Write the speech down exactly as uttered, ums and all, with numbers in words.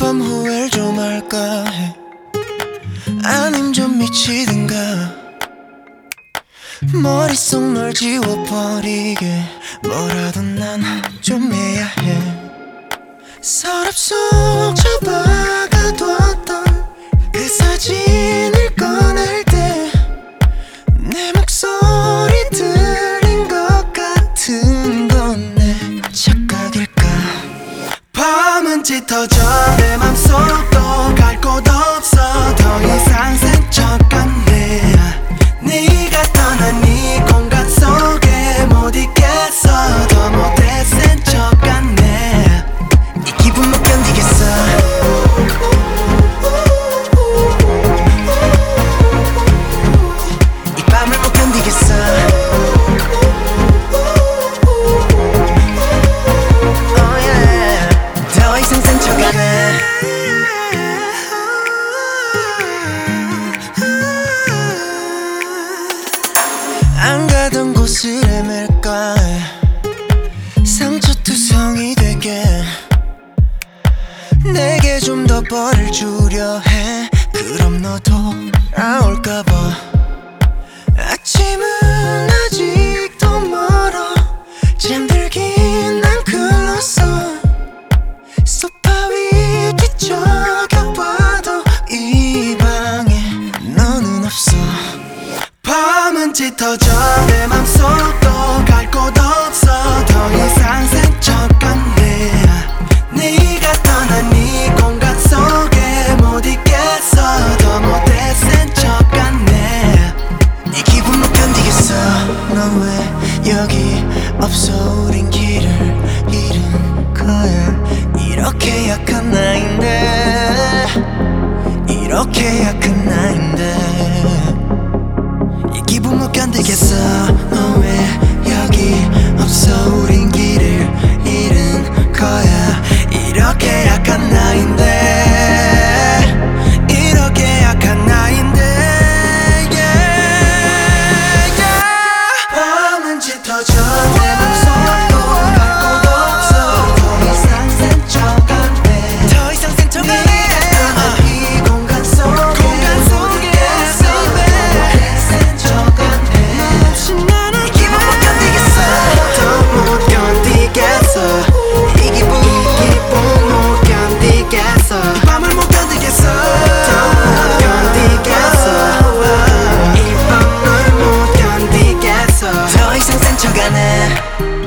밤 후회를 좀 할까 해. 아님 좀 미치든가 머릿속 널 지워버리게 뭐라도 난 좀 해야 해. 서랍 속 처박아뒀던 그 사진을 꺼낼 때 내 목소리 들린 것 같은 건 내 착각일까. 밤은 짙어져 내 맘속도 갈 곳 없어 더 이상 센 척 같네. 네가 떠난 이 공간 속에 못 있겠어. 더 못해 센 척 같네. 이 기분 못 견디겠어. 이 밤을 못 견디겠어. Oh yeah. 더 이상 센 척 안 해. 안 가던 곳을 헤맬까 해. 상처투성이 되게 내게 좀 더 벌을 주려 해. 그럼 너도 돌아올까봐. 아침은 아직도 멀어 잠들긴 난 글렀어. 소파 위 뒤척여봐도 이 방에 너는 없어. 밤은 짙어져 내 맘속도 갈 곳 없어 더 이상 센 척 같네. 네가 떠난 이 공간 속에 못 있겠어. 더 못해 센 척 같네. 이 기분 못 견디겠어. 넌 왜 여기 없어. 우린 길을 잃은 거야. 이렇게 약한 나인데 이렇게 약한 나인데 이 기분 못 견디겠어. 너 왜 여기 없어. 우린 길을 잃은 거야. 이렇게 약한 나인데 이렇게 약한 나인데 yeah, yeah. 밤은 짙어져 내 맘속도 갈 곳 없어. 더 이상 센 척 같네. 더 이상 센 척 같네. 이 공간 속에 못 있겠어. 센 척 같네. 이 기분 못 견디겠어. 더 못 견디겠어. 이 기분 이 기분 못 견디겠어. 이 밤을 못 견디겠어. 더 못 견디겠어. 이 밤을 못 견디겠어. 더 이상 센 척 안 해.